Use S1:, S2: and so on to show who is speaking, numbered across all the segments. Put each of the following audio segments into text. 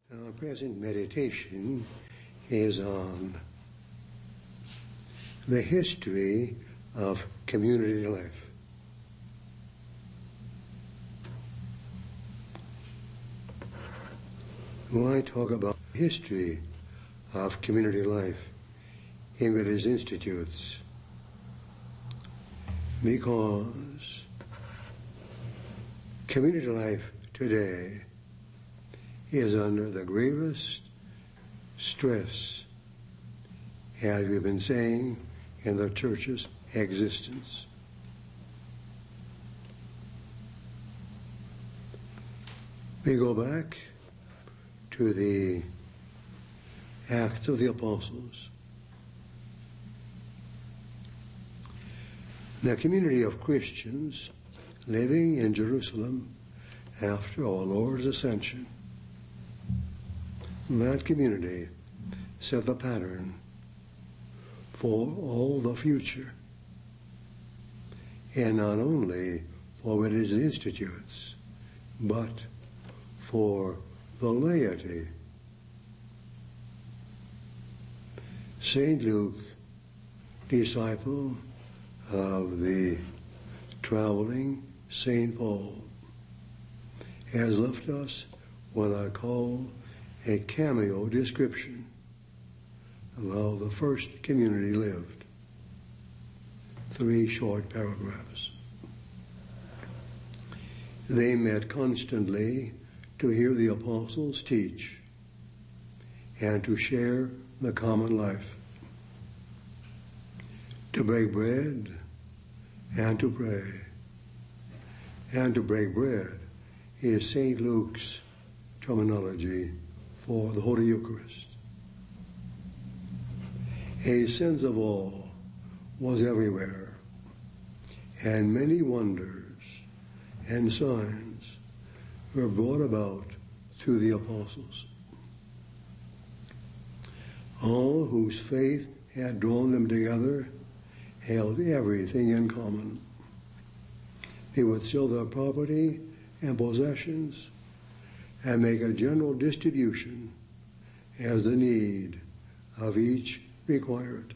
S1: Our present meditation is on the history of community life. Why talk about the history of community life in various institutes? Because community life today is under the gravest stress, as we've been saying, in the church's existence. We go back to the Acts of the Apostles. The community of Christians living in Jerusalem after our Lord's ascension. That community set the pattern for all the future, and not only for religious institutes, but for the laity. St. Luke, disciple of the traveling St. Paul, has left us what I call a cameo description of how the first community lived. 3 short paragraphs. They met constantly to hear the apostles teach and to share the common life, to break bread and to pray. And to break bread is St. Luke's terminology for the Holy Eucharist. A sense of awe was everywhere, and many wonders and signs were brought about through the apostles. All whose faith had drawn them together held everything in common. They would sell their property and possessions and make a general distribution as the need of each required.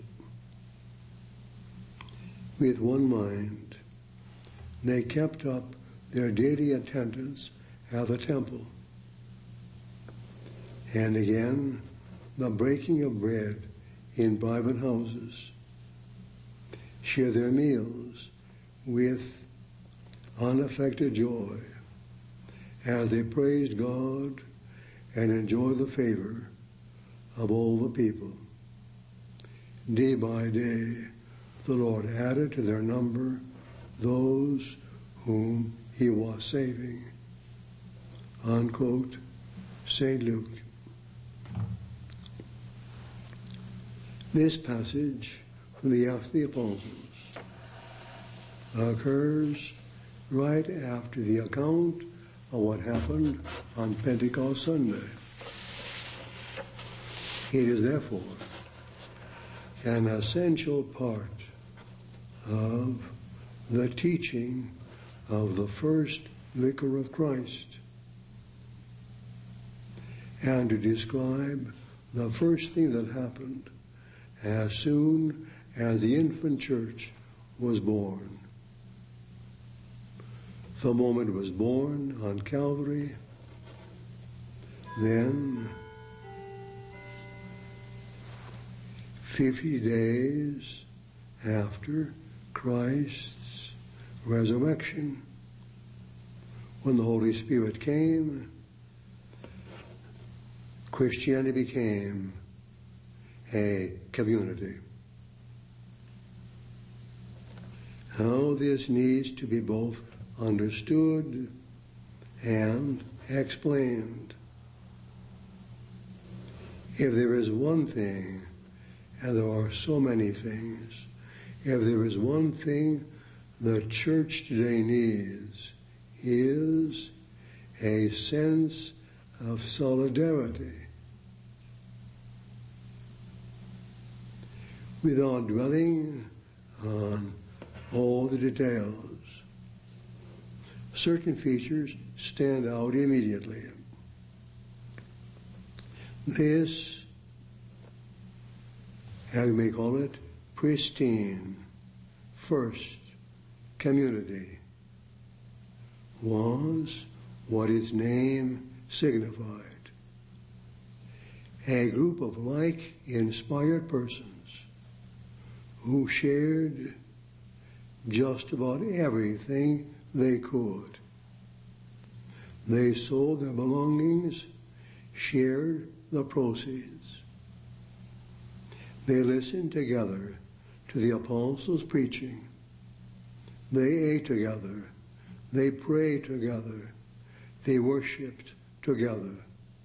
S1: With one mind, they kept up their daily attendance at the temple, and again the breaking of bread in private houses, share their meals with unaffected joy as they praised God and enjoyed the favor of all the people. Day by day, the Lord added to their number those whom He was saving. Unquote, St. Luke. This passage from the Acts of the Apostles occurs right after the account of what happened on Pentecost Sunday. It is therefore an essential part of the teaching of the first vicar of Christ, and to describe the first thing that happened as soon as the infant church was born. The moment was born on Calvary, then 50 days after Christ's resurrection, when the Holy Spirit came, Christianity became a community. How this needs to be both understood and explained. If there is one thing, and there are so many things, if there is one thing the church today needs, is a sense of solidarity. Without dwelling on all the details, certain features stand out immediately. This, how you may call it, pristine first community was what its name signified. A group of like-inspired persons who shared just about everything they could. They sold their belongings, shared the proceeds. They listened together to the apostles' preaching. They ate together. They prayed together. They worshiped together.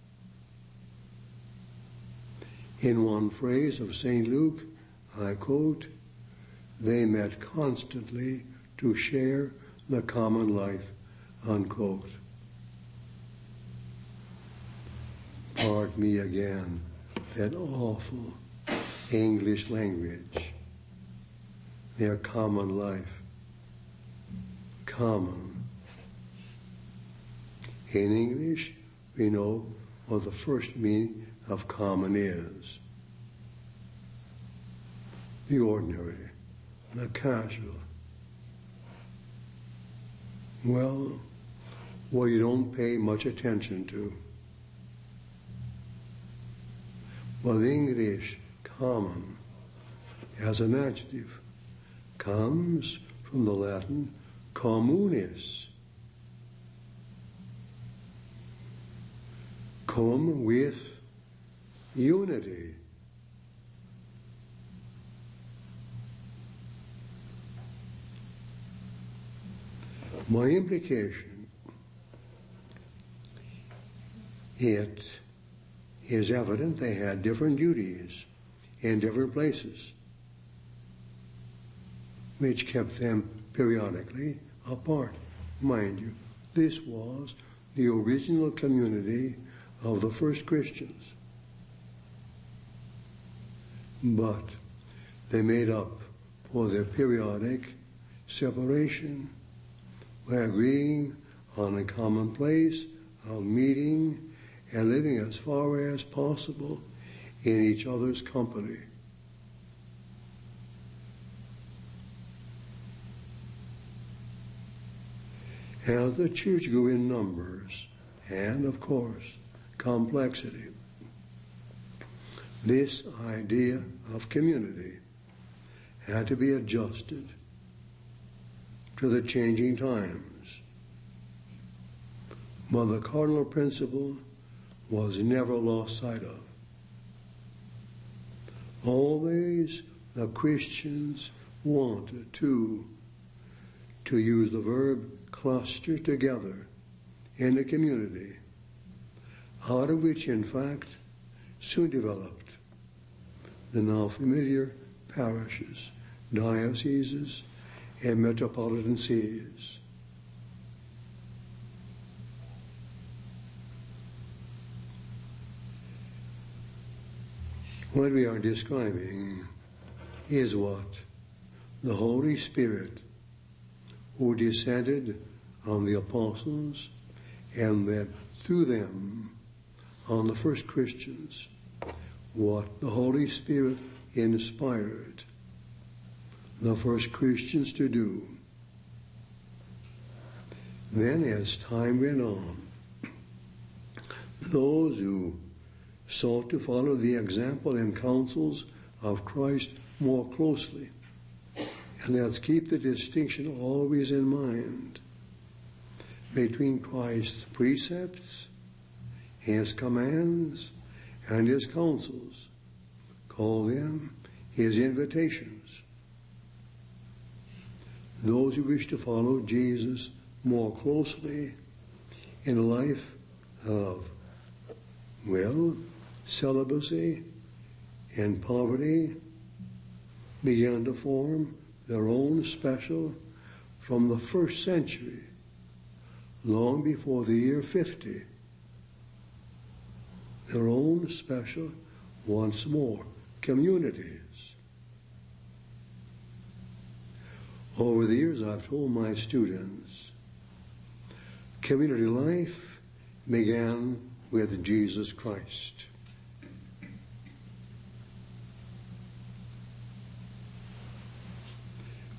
S1: In one phrase of St. Luke, I quote, they met constantly to share the common life, unquote. Pardon me again, that awful English language. Their common life. Common. In English, we know what the first meaning of common is. The ordinary, the casual. Well, what you don't pay much attention to. Well, the English common as an adjective comes from the Latin communis. Cum with unity. My implication, it is evident they had different duties in different places, which kept them periodically apart. Mind you, this was the original community of the first Christians. But they made up for their periodic separation by agreeing on a common place of meeting and living as far as possible in each other's company. As the church grew in numbers and, of course, complexity, this idea of community had to be adjusted to the changing times. But the cardinal principle was never lost sight of. Always the Christians wanted to use the verb cluster together in a community, out of which, in fact, soon developed the now familiar parishes, dioceses, and metropolitan sees. What we are describing is what the Holy Spirit, who descended on the apostles and that through them on the first Christians, what the Holy Spirit inspired the first Christians to do. Then, as time went on, those who sought to follow the example and counsels of Christ more closely, and let's keep the distinction always in mind between Christ's precepts, his commands, and his counsels. Call them his invitations. Those who wish to follow Jesus more closely in a life of, celibacy and poverty began to form their own special, from the first century, long before the year 50, their own special, once more, communities. Over the years, I've told my students, community life began with Jesus Christ.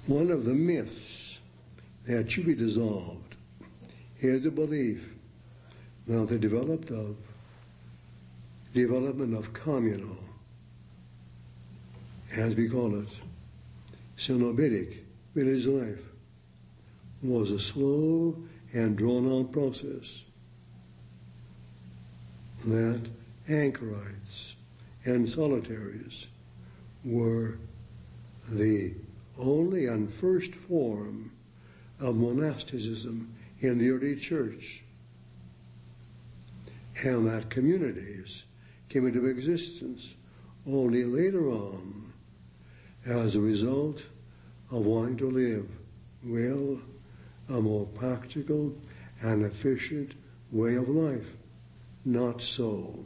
S1: One of the myths that should be dissolved is the belief that the development of communal, as we call it, cenobitic village life was a slow and drawn-out process, that anchorites and solitaries were the only and first form of monasticism in the early church, and that communities came into existence only later on as a result of wanting to live well a more practical and efficient way of life. Not so.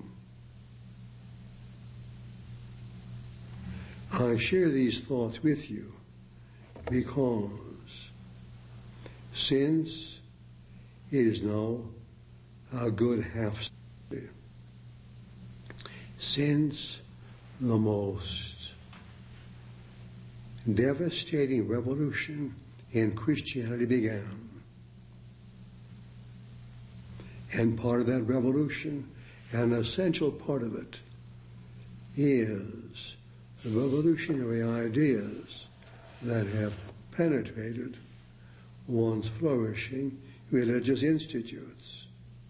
S1: I share these thoughts with you because since it is now a good half century since the most devastating revolution in Christianity began, and part of that revolution, an essential part of it, is the revolutionary ideas that have penetrated once flourishing religious institutes.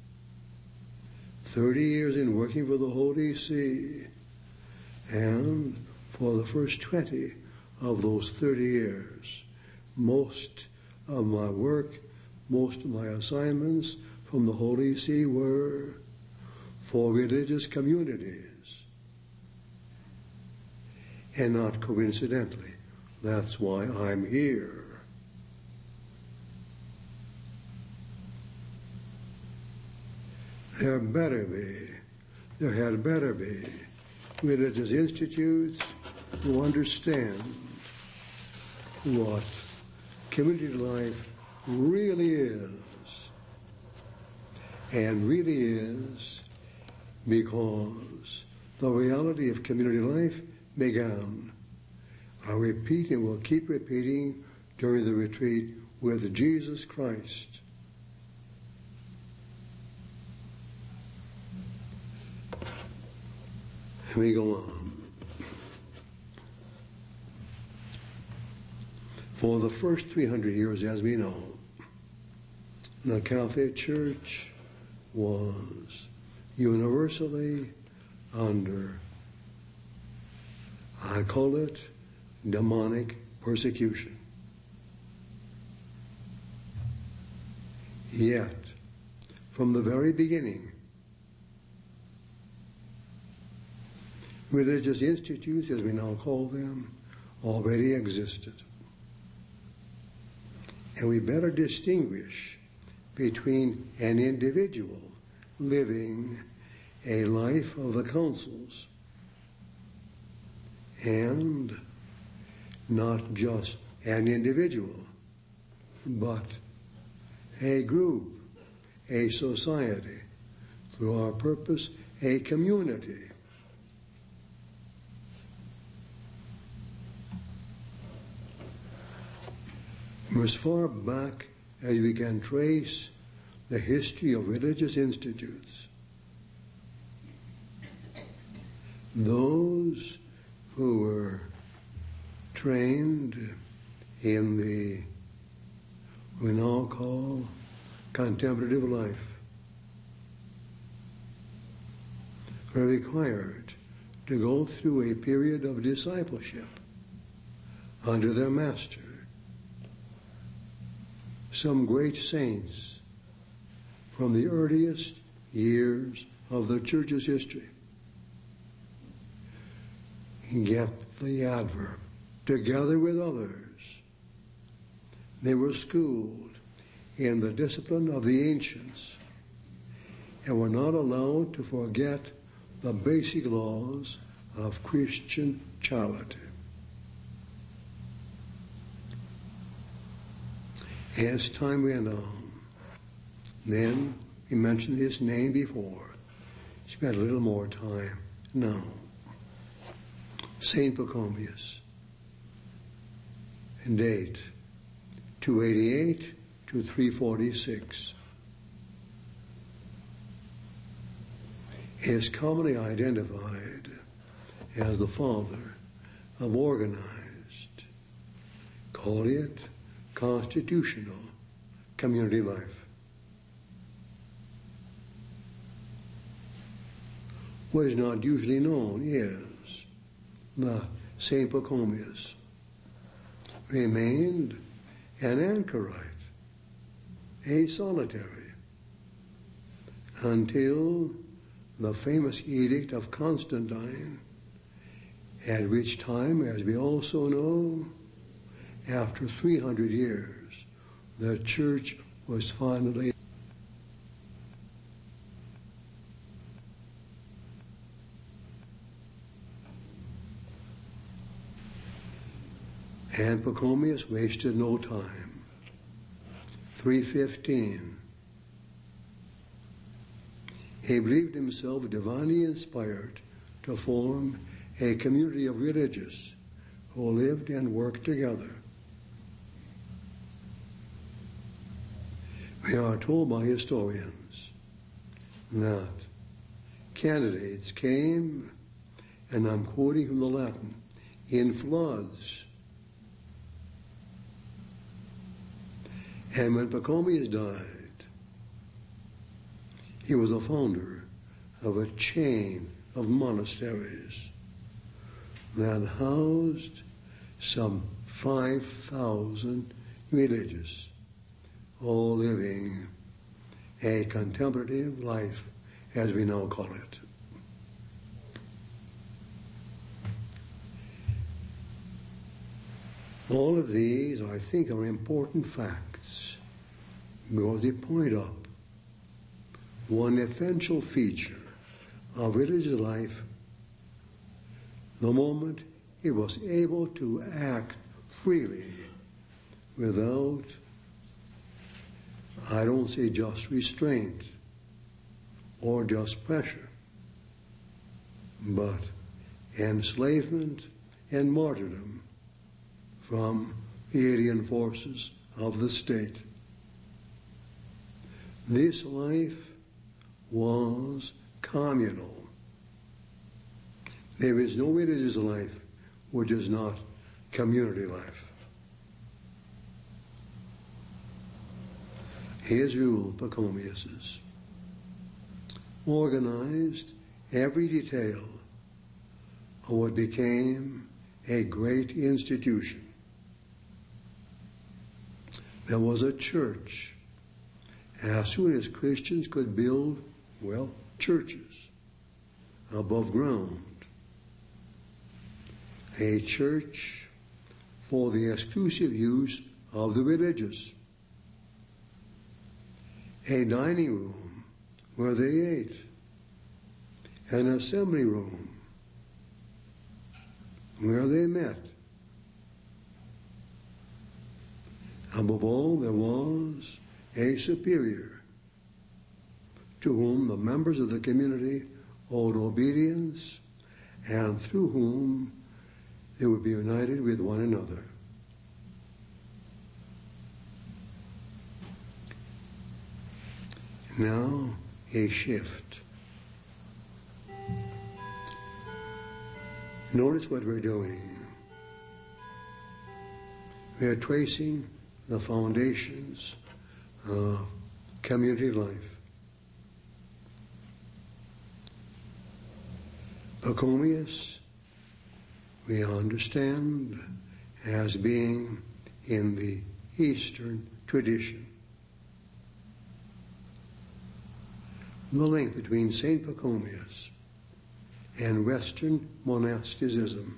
S1: 30 years in working for the Holy See, and for the first 20 of those 30 years, most of my work, most of my assignments from the Holy See were for religious communities. And not coincidentally, that's why I'm here. There had better be religious institutes who understand what community life really is, and really is because the reality of community life began. I repeat and will keep repeating during the retreat with Jesus Christ. We go on. For the first 300 years, as we know, the Catholic Church was universally under, I call it, demonic persecution. Yet, from the very beginning, religious institutes, as we now call them, already existed. And we better distinguish between an individual living a life of the councils and not just an individual, but a group, a society, through our purpose, a community. As far back as we can trace the history of religious institutes, those who were trained in the, we now call, contemplative life, were required to go through a period of discipleship under their master. Some great saints from the earliest years of the Church's history get the adverb, together with others. They were schooled in the discipline of the ancients and were not allowed to forget the basic laws of Christian charity. As time went on, then we mentioned his name before. Spent a little more time now. Saint Pachomius, date 288 to 346. Is commonly identified as the father of organized, call it constitutional, community life. What is not usually known is that St. Pachomius remained an anchorite, a solitary, until the famous Edict of Constantine, at which time, as we also know, after 300 years, the church was finally and Pachomius wasted no time. 315. He believed himself divinely inspired to form a community of religious who lived and worked together. We are told by historians that candidates came, and I'm quoting from the Latin, in floods. And when Pachomius died, he was the founder of a chain of monasteries that housed some 5,000 religious, all living a contemplative life, as we now call it. All of these, I think, are important facts because they point up one essential feature of religious life the moment it was able to act freely without, I don't say just restraint or just pressure, but enslavement and martyrdom from the alien forces of the state. This life was communal. There is no religious life which is not community life. His rule, Pachomius's, organized every detail of what became a great institution. There was a church. As soon as Christians could build, churches above ground, a church for the exclusive use of the religious, a dining room where they ate, an assembly room where they met. Above all, there was a superior to whom the members of the community owed obedience and through whom they would be united with one another. Now, a shift. Notice what we're doing. We are tracing the foundations of community life. Pachomius, we understand as being in the Eastern tradition. The link between St. Pachomius and Western monasticism,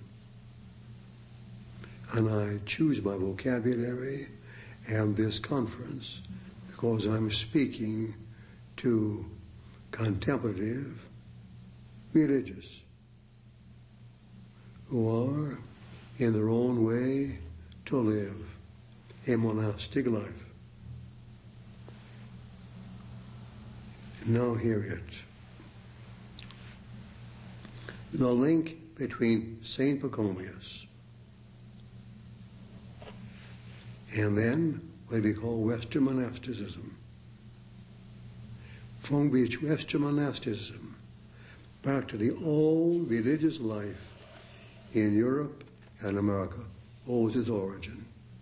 S1: and I choose my vocabulary and this conference because I'm speaking to contemplative religious who are in their own way to live a monastic life. Now hear it. The link between St. Pachomius and then what we call Western monasticism. From which Western monasticism, practically all religious life in Europe and America owes its origin,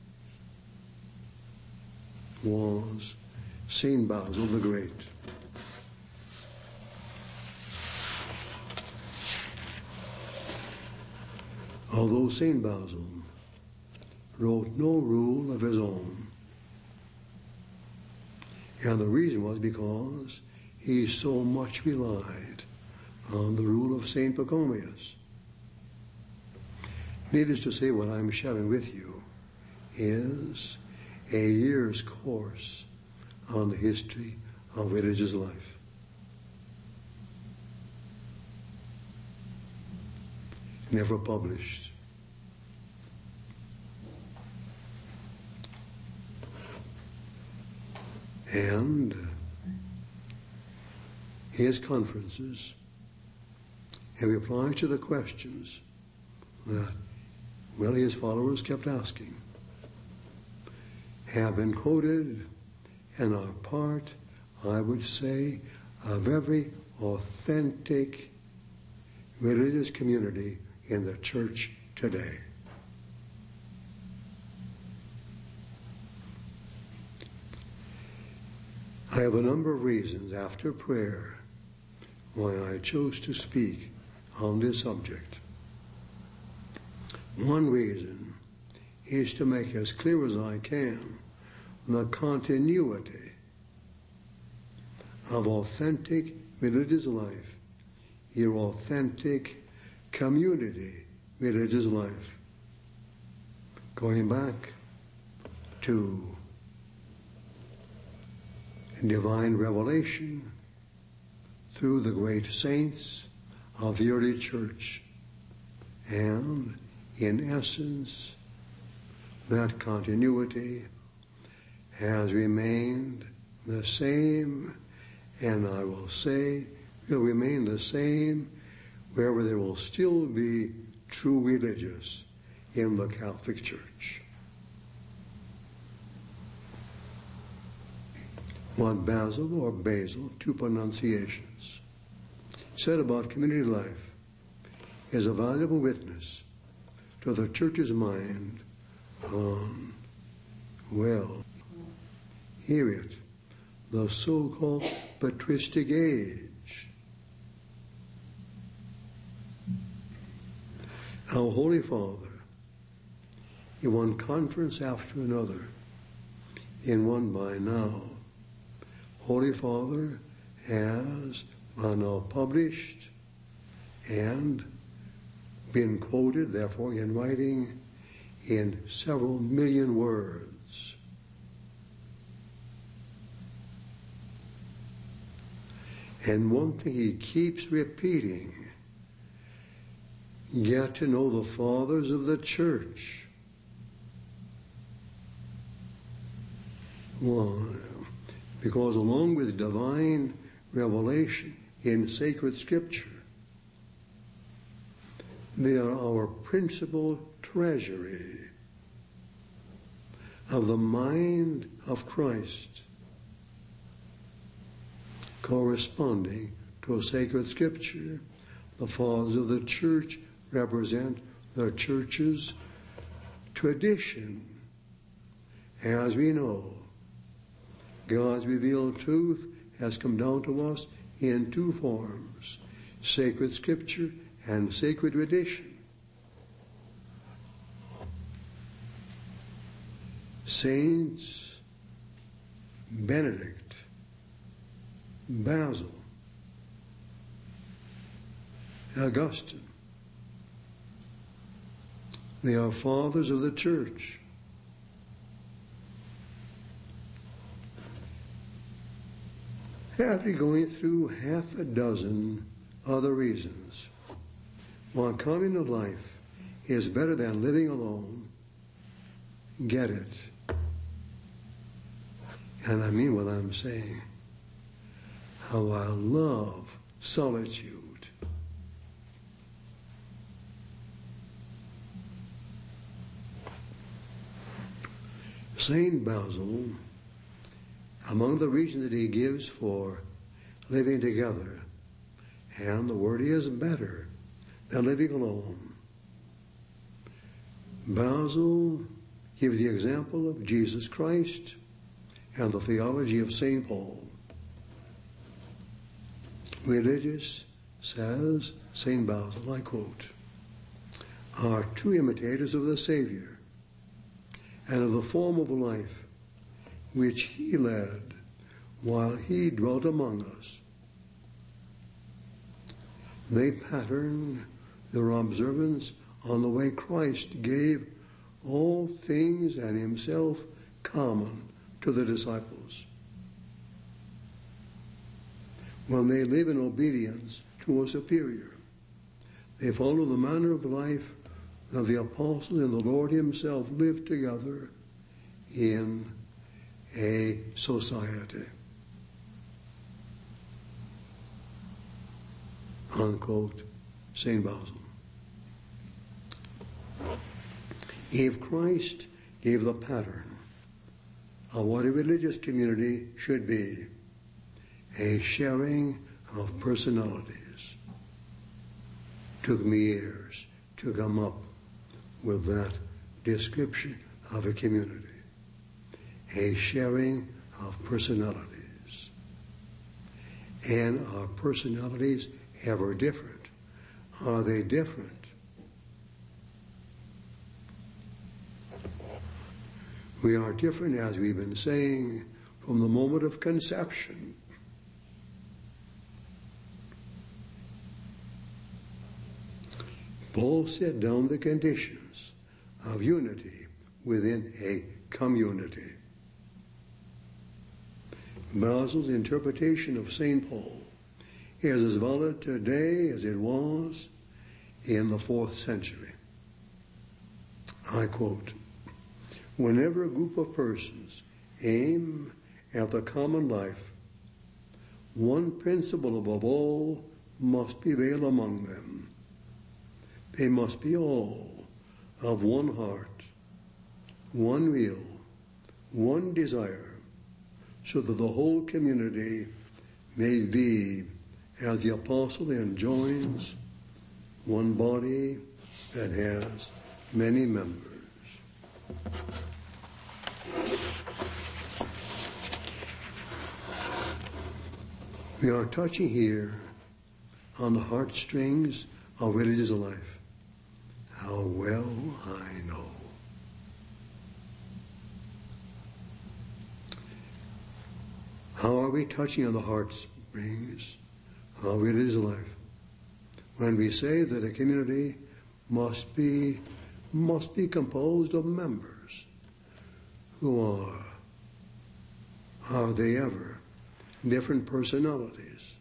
S1: was St. Basil the Great. Although St. Basil wrote no rule of his own, and the reason was because he so much relied on the rule of St. Pachomius. Needless to say, what I'm sharing with you is a year's course on the history of religious life. Never published. And his conferences have replied to the questions that, well, his followers kept asking, have been quoted and are part, I would say, of every authentic religious community in the church today. I have a number of reasons after prayer why I chose to speak on this subject. One reason is to make as clear as I can the continuity of authentic religious life, your authentic community religious life, going back to divine revelation through the great saints of the early church. And in essence, that continuity has remained the same, and I will say will remain the same wherever there will still be true religious in the Catholic Church. What Basil, or Basil, two pronunciations, said about community life is a valuable witness to the Church's mind on, well, hear it, the so-called patristic age. Our Holy Father, in one conference after another, in one by now, Holy Father has by now published and been quoted, therefore in writing, in several million words. And one thing he keeps repeating, get to know the fathers of the church. Why? Because along with divine revelation in sacred scripture, they are our principal treasury of the mind of Christ, corresponding to a sacred scripture. The fathers of the church represent the church's tradition. As we know, God's revealed truth has come down to us in two forms, sacred scripture and sacred tradition. Saints Benedict, Basil, Augustine, they are fathers of the church. After going through half a dozen other reasons why communal life is better than living alone, get it. And I mean what I'm saying. How I love solitude. Saint Basil, among the reasons that he gives for living together, and the word is better than living alone, Basil gives the example of Jesus Christ and the theology of St. Paul. Religious, says St. Basil, I quote, are true imitators of the Savior and of the form of life which he led while he dwelt among us. They pattern their observance on the way Christ gave all things and himself common to the disciples. When they live in obedience to a superior, they follow the manner of life that the apostles and the Lord himself lived together in a society. Unquote, St. Basil. If Christ gave the pattern of what a religious community should be, a sharing of personalities, took me years to come up with that description of a community. A sharing of personalities. And are personalities ever different? Are they different? We are different, as we've been saying, from the moment of conception. Paul set down the conditions of unity within a community. Basil's interpretation of St. Paul is as valid today as it was in the 4th century. I quote, "Whenever a group of persons aim at the common life, one principle above all must prevail among them. They must be all of one heart, one will, one desire, so that the whole community may be, as the apostle enjoins, one body that has many members." We are touching here on the heartstrings of religious life. How well I know. How are we touching on the heartstrings of religious life when we say that a community must be composed of members who are they ever different personalities,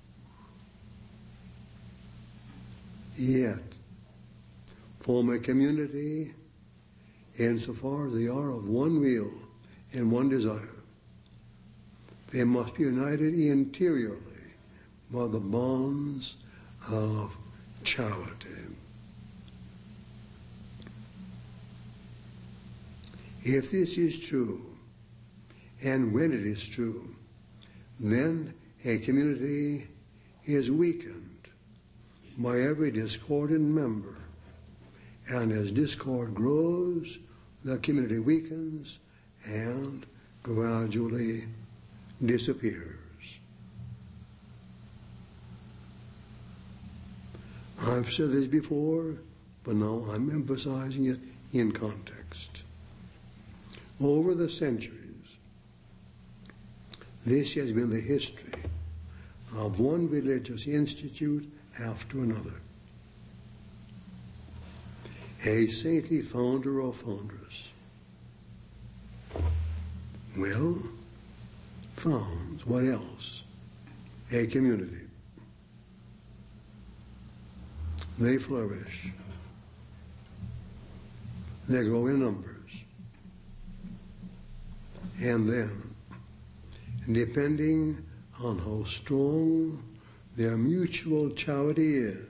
S1: yet form a community insofar as they are of one will and one desire. They must be united interiorly by the bonds of charity. If this is true, and when it is true, then a community is weakened by every discordant member. And as discord grows, the community weakens and gradually disappears. I've said this before, but now I'm emphasizing it in context. Over the centuries, this has been the history of one religious institute after another. A saintly founder or foundress, well, founds, what else? A community. They flourish. They grow in numbers. And then, depending on how strong their mutual charity is,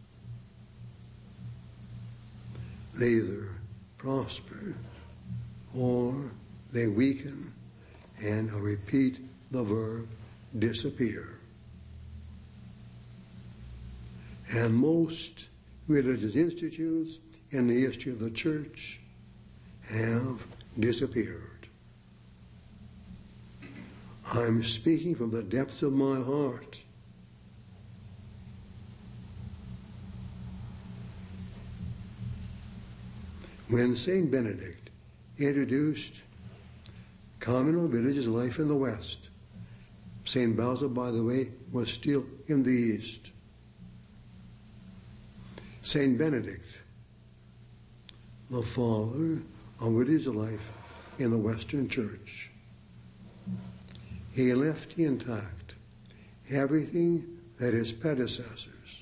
S1: they either prosper or they weaken, and I repeat the verb, disappear. And most religious institutes in the history of the church have disappeared. I'm speaking from the depths of my heart. When St. Benedict introduced communal religious life in the West, St. Basil, by the way, was still in the East. St. Benedict, the father of religious life in the Western Church, he left intact everything that his predecessors,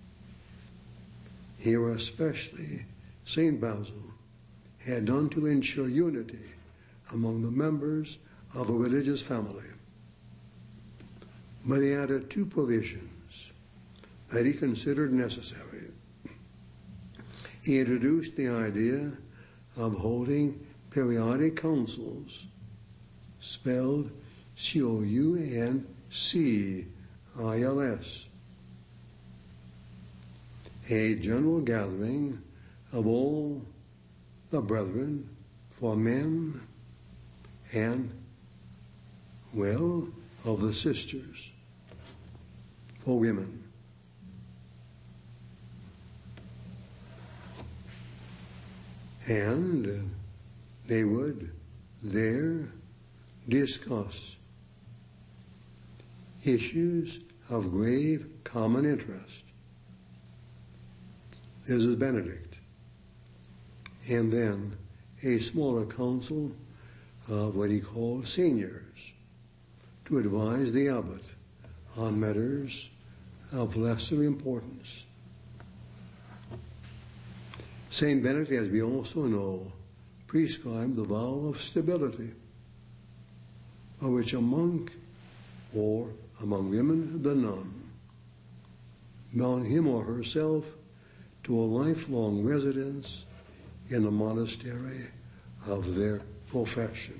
S1: here especially St. Basil, had done to ensure unity among the members of a religious family. But he added two provisions that he considered necessary. He introduced the idea of holding periodic councils, spelled Councils, a general gathering of all the brethren for men and, well, of the sisters for women. And they would there discuss issues of grave common interest. This is Benedict. And then a smaller council of what he called seniors to advise the abbot on matters of lesser importance. St. Benedict, as we also know, prescribed the vow of stability, by which a monk, or among women, the nun, bound him or herself to a lifelong residence in the monastery of their profession.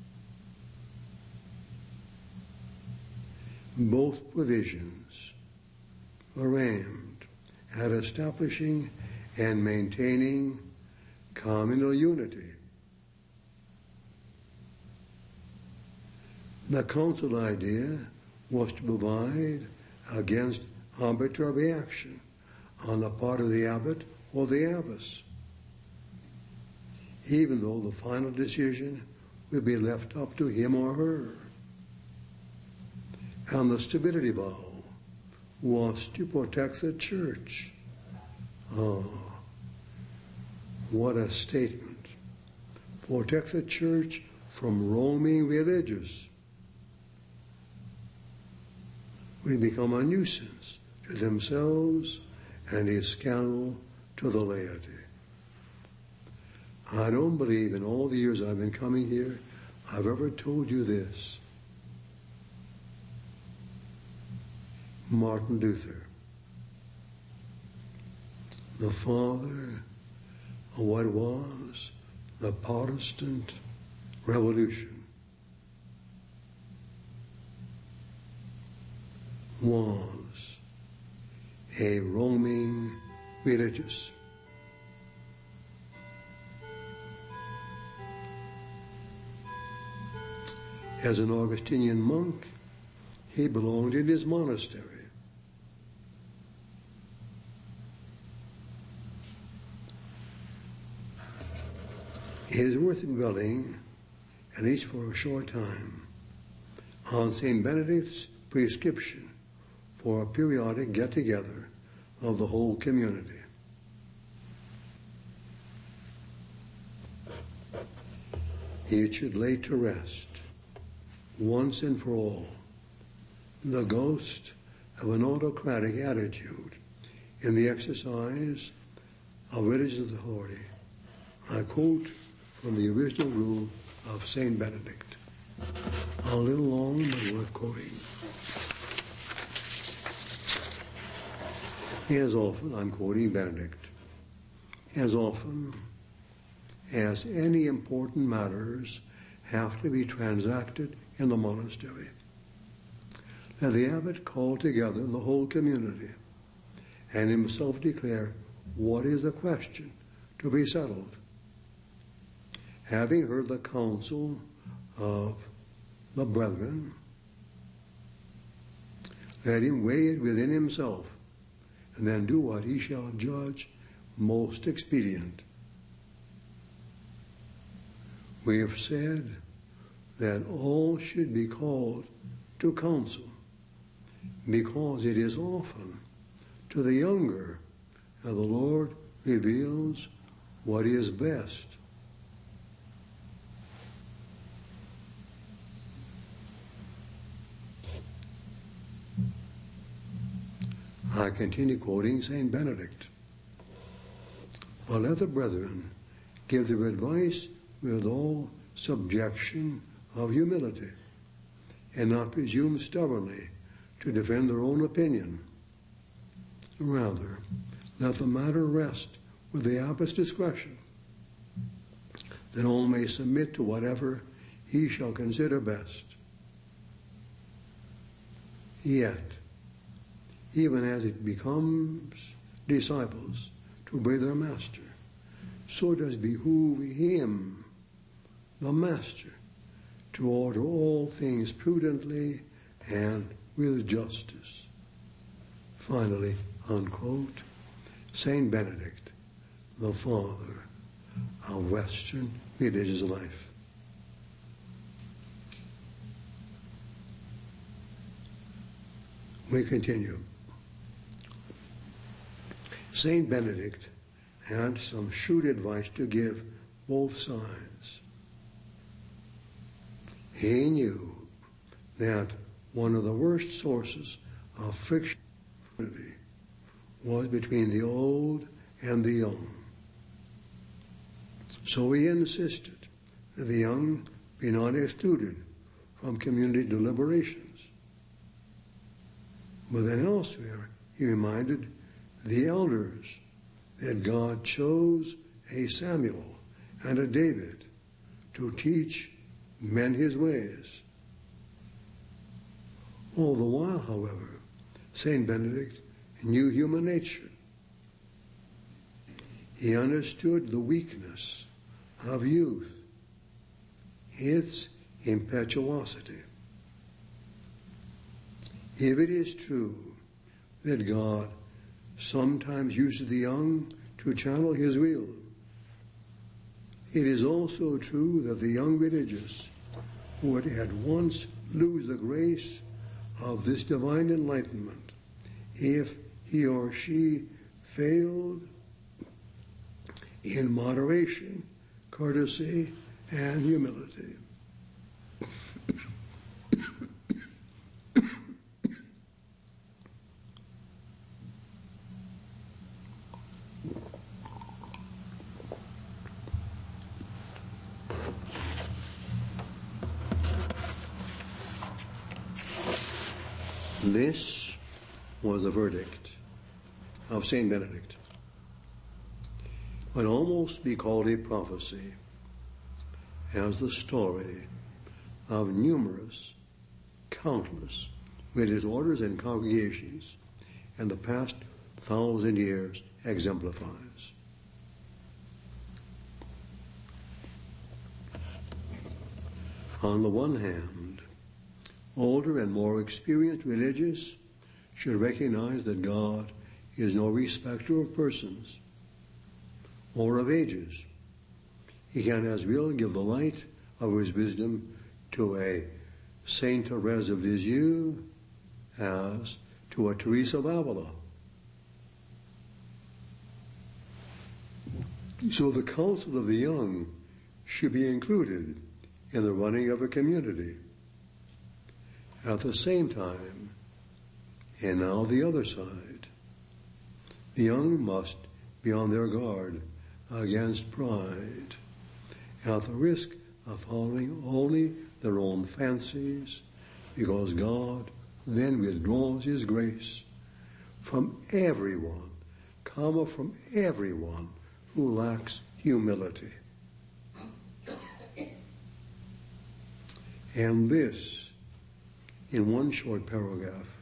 S1: Both provisions were aimed at establishing and maintaining communal unity. The council idea was to provide against arbitrary action on the part of the abbot or the abbess, even though the final decision would be left up to him or her. And the stability vow was to protect the church. Oh, what a statement. Protect the church from roaming religious. We become a nuisance to themselves and a scandal to the laity. I don't believe in all the years I've been coming here I've ever told you this. Martin Luther, the father of what was the Protestant Revolution, was a roaming religious. As an Augustinian monk, he belonged in his monastery. It is worth dwelling, at least for a short time, on St. Benedict's prescription for a periodic get-together of the whole community. It should lay to rest, once and for all, the ghost of an autocratic attitude in the exercise of religious authority. I quote from the original rule of St. Benedict. A little long, but worth quoting. As often, I'm quoting Benedict, as often as any important matters have to be transacted in the monastery. Let the abbot call together the whole community and himself declare what is the question to be settled. Having heard the counsel of the brethren, let him weigh it within himself and then do what he shall judge most expedient. We have said that all should be called to counsel, because it is often to the younger that the Lord reveals what is best. I continue quoting St. Benedict. But let the brethren give their advice with all subjection of humility, and not presume stubbornly to defend their own opinion. Rather, let the matter rest with the abbot's discretion, that all may submit to whatever he shall consider best. Yet, even as it becomes disciples to obey their master, so does behoove him, the master, to order all things prudently and with justice. Finally, unquote, Saint Benedict, the father of Western religious life. We continue. Saint Benedict had some shrewd advice to give both sides. He knew that one of the worst sources of friction was between the old and the young. So he insisted that the young be not excluded from community deliberations. But then elsewhere, he reminded the elders that God chose a Samuel and a David to teach men his ways. All the while, however, Saint Benedict knew human nature. He understood the weakness of youth, its impetuosity. If it is true that God sometimes uses the young to channel his will, it is also true that the young religious would at once lose the grace of this divine enlightenment if he or she failed in moderation, courtesy, and humility. This was the verdict of Saint Benedict. Might almost be called a prophecy, as the story of numerous, countless religious orders and congregations in the past 1,000 years exemplifies. On the one hand, older and more experienced religious should recognize that God is no respecter of persons or of ages. He can as well give the light of his wisdom to a Saint Therese of Lisieux as to a Teresa of Avila. So the counsel of the young should be included in the running of a community. At the same time, and now the other side, the young must be on their guard against pride, at the risk of following only their own fancies, because God then withdraws his grace from everyone, from everyone who lacks humility. And this, in one short paragraph,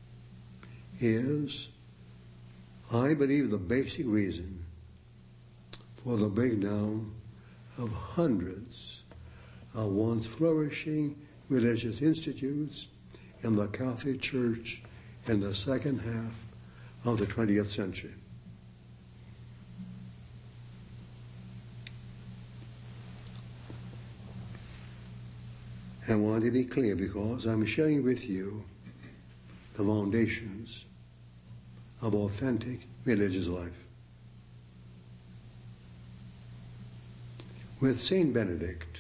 S1: is, I believe, the basic reason for the breakdown of hundreds of once flourishing religious institutes in the Catholic Church in the second half of the 20th century. I want to be clear because I'm sharing with you the foundations of authentic religious life. With Saint Benedict,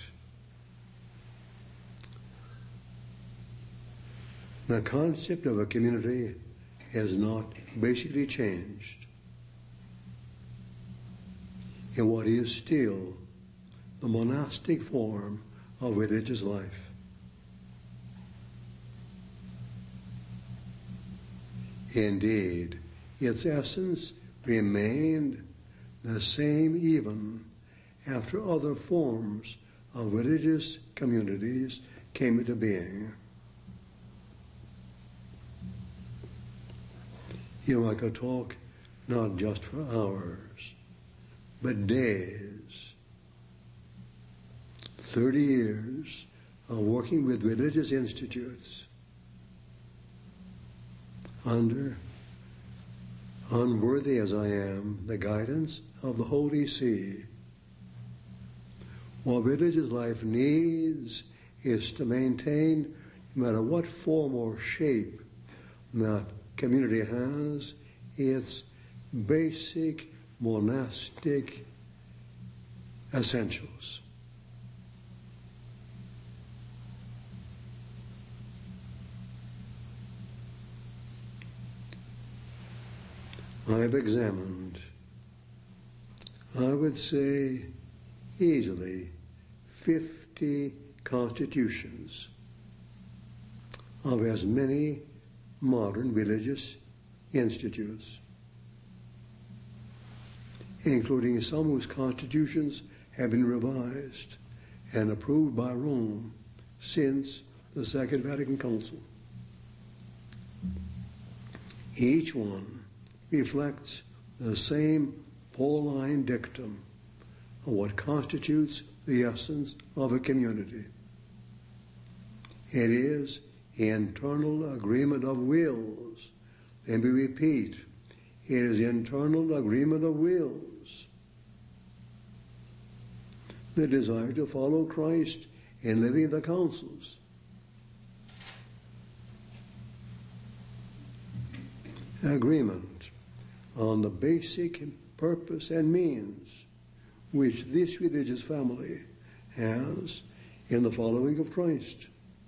S1: the concept of a community has not basically changed in what is still the monastic form of religious life. Indeed, its essence remained the same even after other forms of religious communities came into being. I could talk not just for hours, but days. 30 years of working with religious institutes under, unworthy as I am, the guidance of the Holy See. What religious life needs is to maintain, no matter what form or shape that community has, its basic monastic essentials. I've examined, I would say, easily 50 constitutions of as many modern religious institutes, including some whose constitutions have been revised and approved by Rome since the Second Vatican Council. Each one reflects the same Pauline dictum of what constitutes the essence of a community. It is internal agreement of wills. Let me repeat, it is internal agreement of wills. The desire to follow Christ in living the counsels. Agreement on the basic purpose and means which this religious family has in the following of Christ,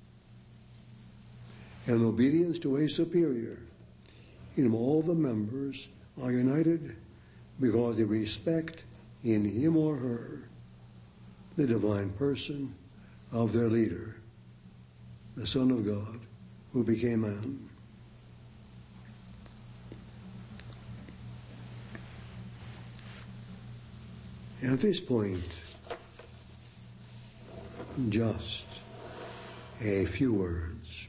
S1: and obedience to a superior in whom all the members are united because they respect in him or her the divine person of their leader, the Son of God, who became man. At this point, just a few words.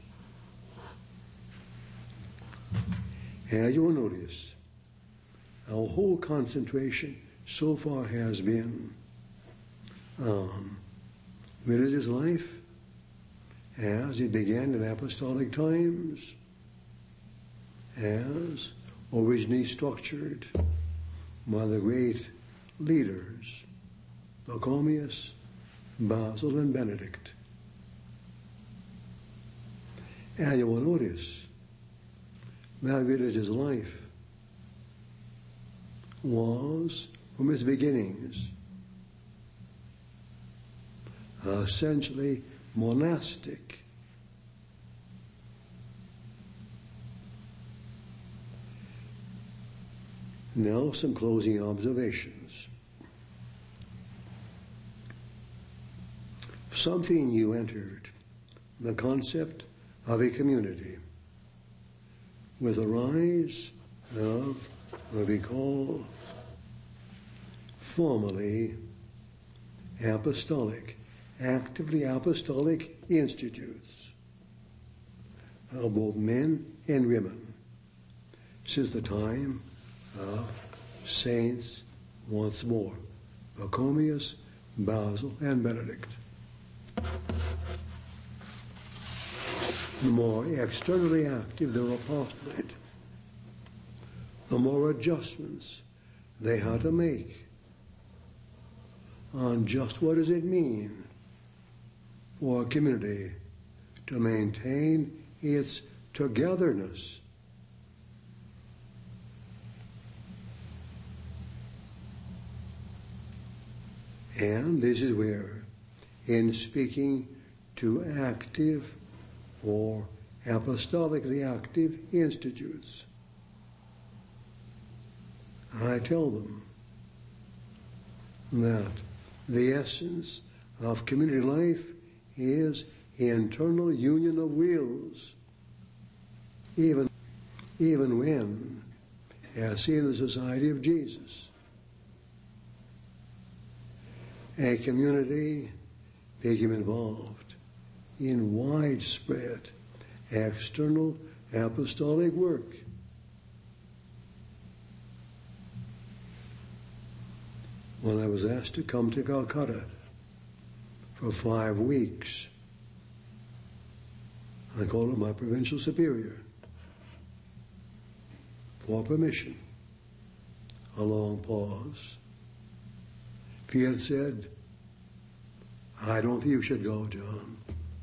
S1: As you will notice, our whole concentration so far has been on religious life as it began in apostolic times, as originally structured by the great leaders, Pachomius, Basil, and Benedict. And you will notice that religious life was, from its beginnings, essentially monastic. Now some closing observations. Something new entered, the concept of a community, with the rise of what we call formally apostolic actively apostolic institutes of both men and women since the time of saints once more, Pachomius, Basil, and Benedict. The more externally active their apostolate, the more adjustments they had to make on just what does it mean for a community to maintain its togetherness. And this is where, in speaking to active or apostolically active institutes, I tell them that the essence of community life is internal union of wills, even when, as seen in the Society of Jesus, a community became involved in widespread external apostolic work. When I was asked to come to Calcutta for 5 weeks, I called up my provincial superior for permission. A long pause. He had said, "I don't think you should go, John."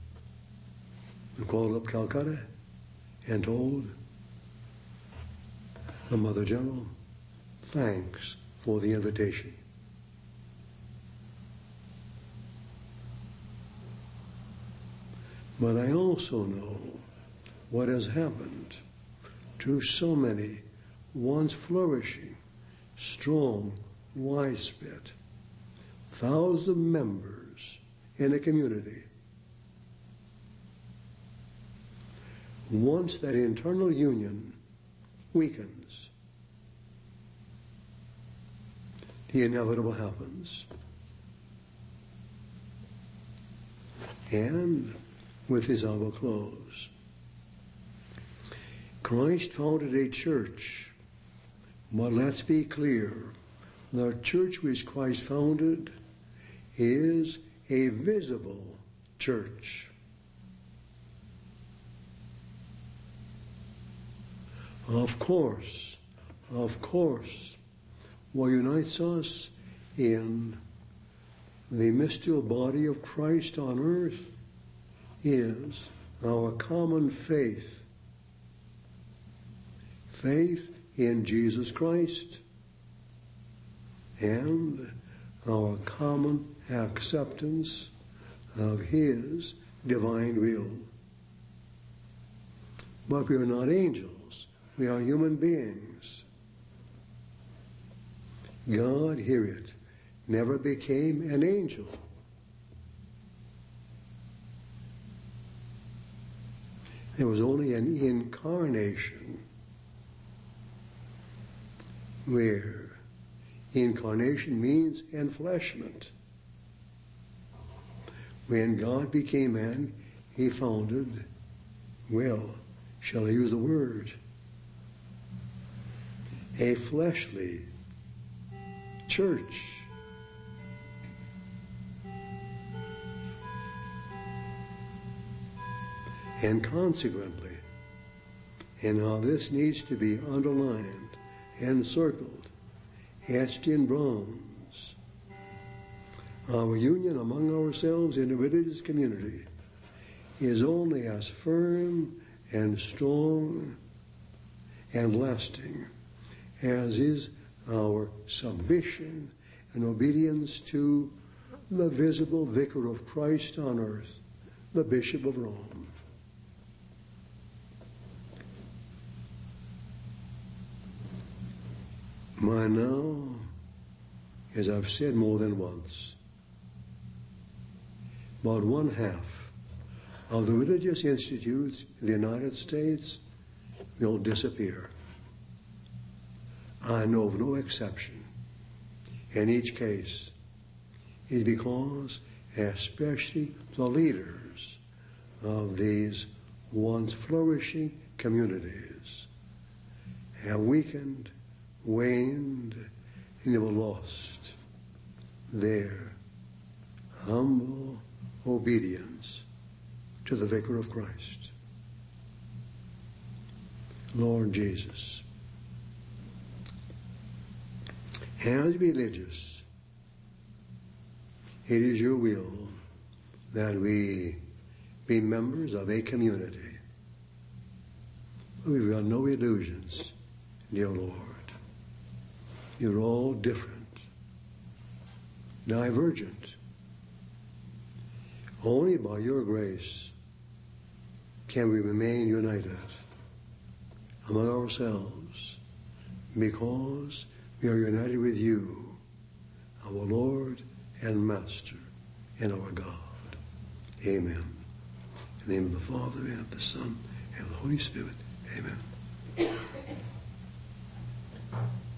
S1: I called up Calcutta and told the Mother General, "Thanks for the invitation." But I also know what has happened to so many once flourishing, strong, widespread, thousands of members in a community. Once that internal union weakens, the inevitable happens. And with this I will close. Christ founded a church, but let's be clear, the church which Christ founded is a visible church. Of course, what unites us in the mystical body of Christ on earth is our common faith. Faith in Jesus Christ and our common acceptance of His divine will. But we are not angels. We are human beings. God, hear it, never became an angel. There was only an incarnation, where incarnation means enfleshment. When God became man, He founded, well, shall I use the word, a fleshly church. And consequently, and now this needs to be underlined, encircled, etched in bronze, our union among ourselves in the religious community is only as firm and strong and lasting as is our submission and obedience to the visible vicar of Christ on earth, the Bishop of Rome. Mine now, as I've said more than once, about 1/2 of the religious institutes in the United States will disappear. I know of no exception. In each case, it is because especially the leaders of these once flourishing communities, have weakened, waned, and have lost their humble obedience to the Vicar of Christ. Lord Jesus, as religious, it is your will that we be members of a community. We've got no illusions, dear Lord. You're all different, divergent. Only by your grace can we remain united among ourselves, because we are united with you, our Lord and Master and our God. Amen. In the name of the Father, and of the Son, and of the Holy Spirit. Amen.